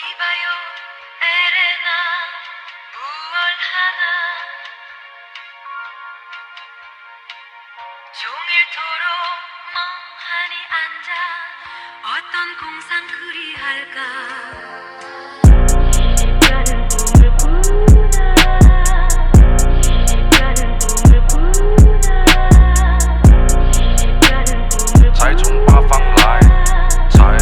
이봐요 에레나 무얼 하나 종일토록 멍하니 앉아 어떤 공상 그리할까 才从八方来，才。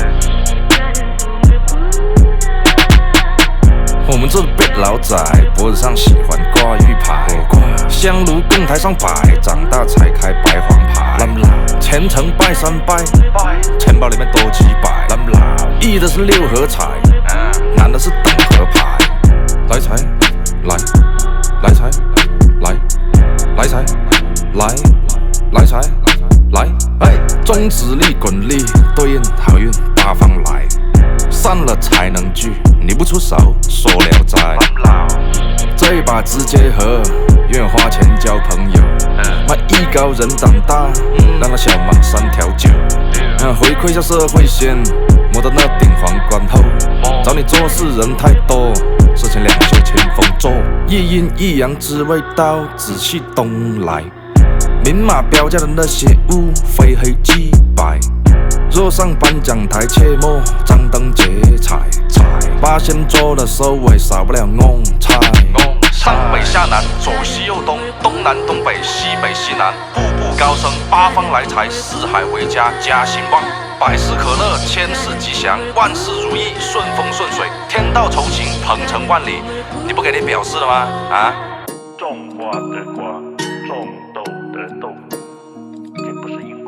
我们这辈老仔脖子上喜欢挂玉牌，香炉供台上摆，长大才开白黄牌。虔诚拜三拜，钱包里面多几百。一的是六合彩，男的是等合牌。来财，来，来财，来，来财，来，来财，来。中指力滚力对应好运八方来，散了才能聚，你不出手说聊斋。这把直接和，愿花钱交朋友。卖艺高人胆大，让他小忙3条酒。回馈下社会先，摸到那顶皇冠后。找你做事人太多，事情两袖清风做。一阴一阳之谓道，仔细东来。明码标价的那些物，非黑即白。若上颁奖台，切莫张灯结彩。八仙桌的收尾，少不了翁菜。上北下南，左西右东，东南东北，西北西南，步步高升，八方来财，四海为家，家兴旺。百事可乐，千事吉祥，万事如意，顺风顺水，天道酬勤，鹏程万里。你不给你表示了吗？啊？ 种瓜得瓜，种豆得豆，这不是因果，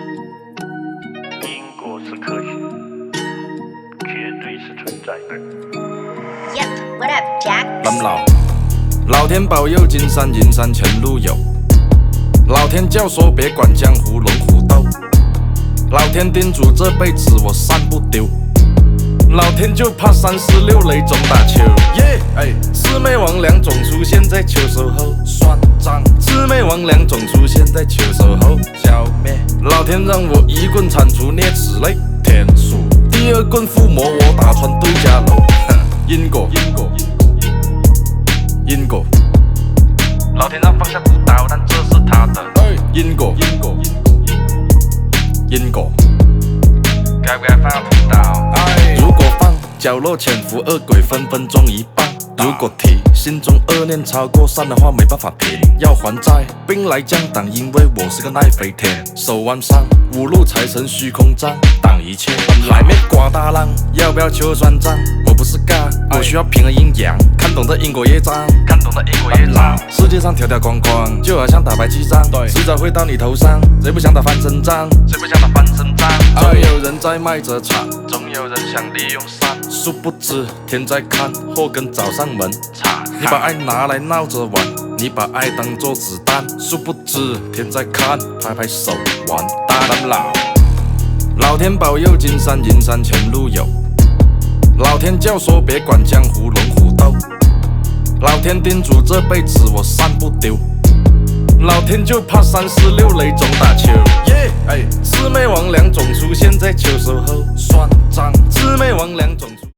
因果是科学，绝对是存在的。 Yep, what up, Jack? 老天保佑，金山银山前路有。老天教唆别管江湖龙虎斗。老天叮嘱这辈子我散不丢。老天就怕346雷总打球。魑魅魍魉总出现在秋收后，算账。魑魅魍魉总出现在秋收后，消灭。老天让我一棍铲除啮齿类，天数。第二棍附魔我打穿对家楼。因果。因果，老天让放下屠刀，但这是他的因果。因果，该不该放下屠刀？如果放，角落潜伏恶鬼分分钟一半。如果提，心中恶念超过3的话，没办法平。要还债，兵来将挡，因为我是个耐飞天。手腕上5路财神虚空杖，挡一切。海面刮大浪，要不要求算账？我不是尬，我需要平衡阴阳，看懂这因果业障，世界上条条框框，就好像打牌记账，迟早会到你头上。谁不想打翻身仗？总有人在卖着惨，总有人想利用善。殊不知天在看，祸根找上门。你把爱拿来闹着玩，你把爱当作子弹。殊不知天在看，拍拍手完蛋了。老天保佑，金山银山前路有。老天教唆别管江湖龙虎斗。老天叮嘱这辈子我散不丢。老天就怕346雷总打球。魑魅魍魉总出现在秋收后，算账。魑魅魍魉总